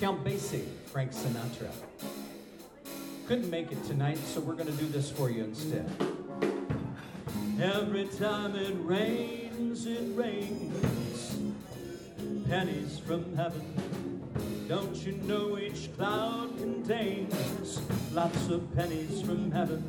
Count Basie, Frank Sinatra. Couldn't make it tonight, so we're gonna do this for you instead. Every time it rains, pennies from heaven. Don't you know each cloud contains lots of pennies from heaven?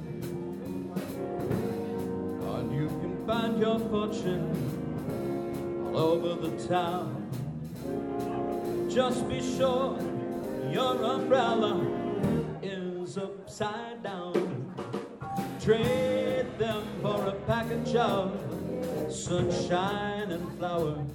And you can find your fortune all over the town. Just be sure your umbrella is upside down. Trade them for a package of sunshine and flowers.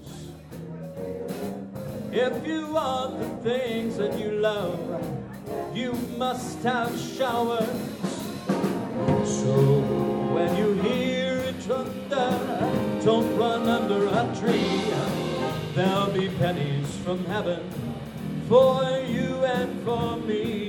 If you want the things that you love, you must have showers. So when you hear it thunder, don't run under a tree. There'll be pennies from heaven for you and for me.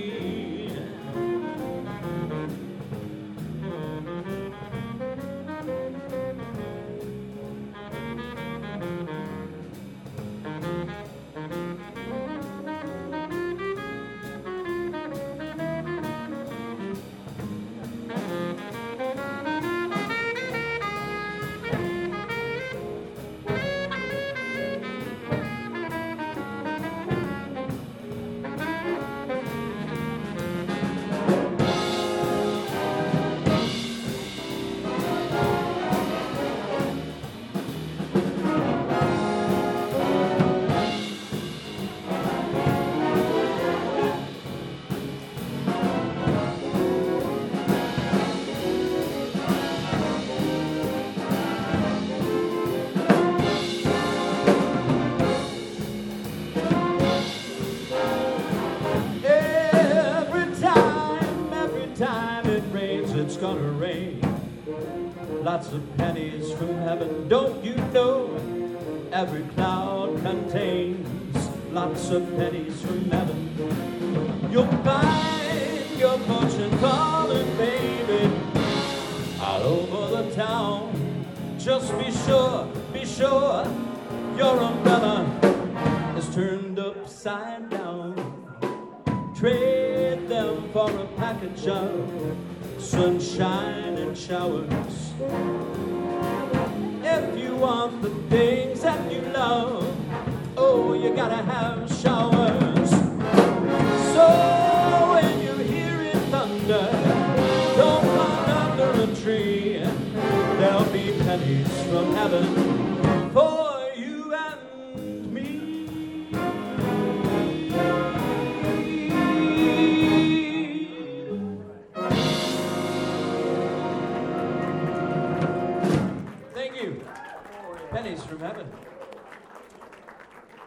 It's gonna rain, lots of pennies from heaven. Don't you know every cloud contains lots of pennies from heaven? You'll find your fortune calling, baby, all over the town. Just be sure your umbrella is turned upside down. Trade them for a package of sunshine and showers. If you want the things that you love, oh, you gotta have showers. So when you hear it thunder, don't run under a tree. There'll be pennies from heaven for you and me. Pennies from heaven.